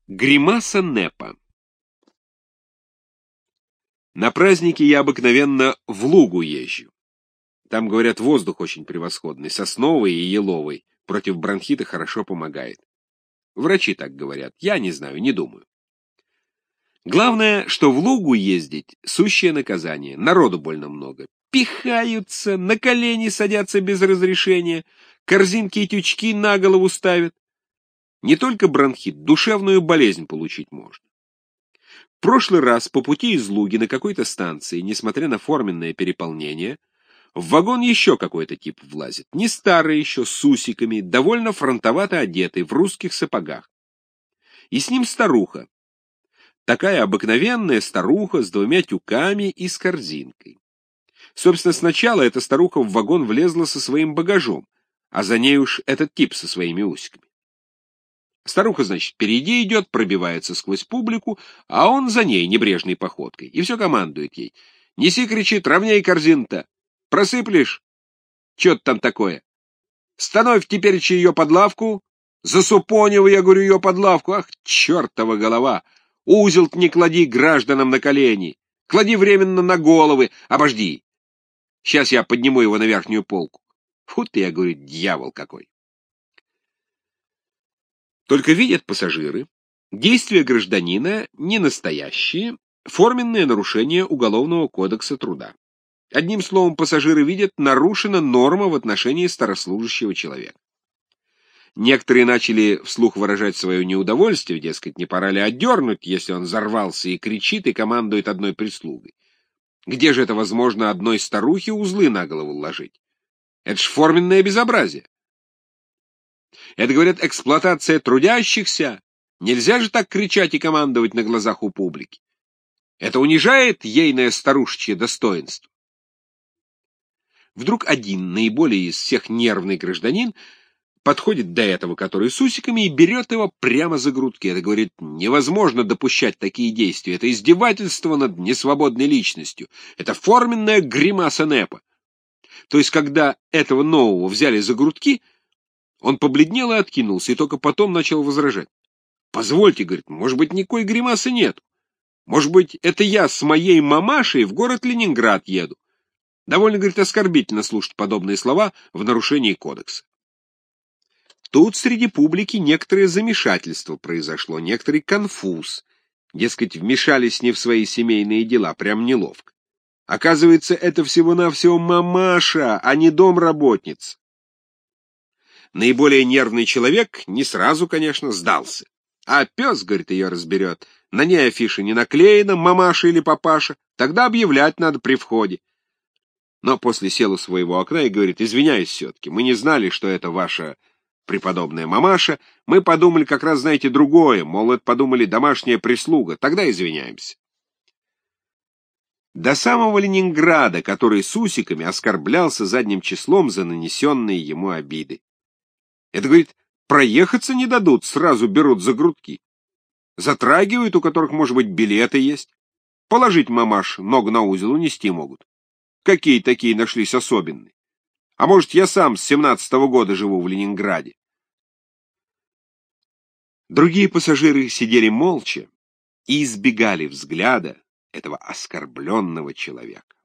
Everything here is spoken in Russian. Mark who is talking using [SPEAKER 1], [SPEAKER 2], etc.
[SPEAKER 1] Гримаса Непа. На праздники я обыкновенно в Лугу езжу. Там, говорят, воздух очень превосходный, сосновый и еловый, против бронхита хорошо помогает. Врачи так говорят, я не знаю, не думаю. Главное, что в Лугу ездить — сущее наказание, народу больно много. Пихаются, на колени садятся без разрешения, корзинки и тючки на голову ставят. Не только бронхит, душевную болезнь получить можно. В прошлый раз по пути из Луги на какой-то станции, несмотря на форменное переполнение, в вагон еще какой-то тип влазит, не старый еще, с усиками, довольно фронтовато одетый, в русских сапогах. И с ним старуха. Такая обыкновенная старуха с двумя тюками и с корзинкой. Собственно, сначала эта старуха в вагон влезла со своим багажом, а за ней уж этот тип со своими усиками. Старуха, значит, впереди идет, пробивается сквозь публику, а он за ней небрежной походкой. И все командует ей. «Неси, — кричит, — ровней корзин-то! Просыплешь? Че-то там такое? Становь теперь ее под лавку! Засупонивай, я говорю, ее под лавку! Ах, чертова голова! Узел-то не клади гражданам на колени! Клади временно на головы! Обожди! Сейчас я подниму его на верхнюю полку! Фу ты, я говорю, дьявол какой!» Только видят пассажиры, действия гражданина не настоящие, форменное нарушение Уголовного кодекса труда. Одним словом, пассажиры видят, нарушена норма в отношении старослужащего человека. Некоторые начали вслух выражать свое неудовольствие, дескать, не пора ли отдернуть, если он взорвался и кричит, и командует одной прислугой. Где же это возможно одной старухе узлы на голову ложить? Это ж форменное безобразие. Это, говорят, эксплуатация трудящихся. Нельзя же так кричать и командовать на глазах у публики. Это унижает ейное старушечье достоинство. Вдруг один, наиболее из всех нервный гражданин, подходит до этого, который с усиками, и берет его прямо за грудки. Это, говорит, невозможно допускать такие действия. Это издевательство над несвободной личностью. Это форменная гримаса Непа. То есть, когда этого нового взяли за грудки, он побледнел и откинулся, и только потом начал возражать. «Позвольте, — говорит, — может быть, никакой гримасы нет. Может быть, это я с моей мамашей в город Ленинград еду». Довольно, говорит, оскорбительно слушать подобные слова в нарушении кодекса. Тут среди публики некоторое замешательство произошло, некоторый конфуз. Дескать, вмешались не в свои семейные дела, прям неловко. Оказывается, это всего-навсего мамаша, а не домработница. Наиболее нервный человек не сразу, конечно, сдался. А пес, говорит, ее разберет. На ней афиша не наклеена, мамаша или папаша. Тогда объявлять надо при входе. Но после сел у своего окна и говорит: «Извиняюсь все-таки, мы не знали, что это ваша преподобная мамаша. Мы подумали как раз, знаете, другое. Мол, это подумали домашняя прислуга. Тогда извиняемся». До самого Ленинграда, который с усиками оскорблялся задним числом за нанесенные ему обиды. Это, говорит, проехаться не дадут, сразу берут за грудки. Затрагивают, у которых, может быть, билеты есть. Положить мамаш ногу на узел унести могут. Какие такие нашлись особенные? А может, я сам с 17-го года живу в Ленинграде? Другие пассажиры сидели молча и избегали взгляда этого оскорбленного человека.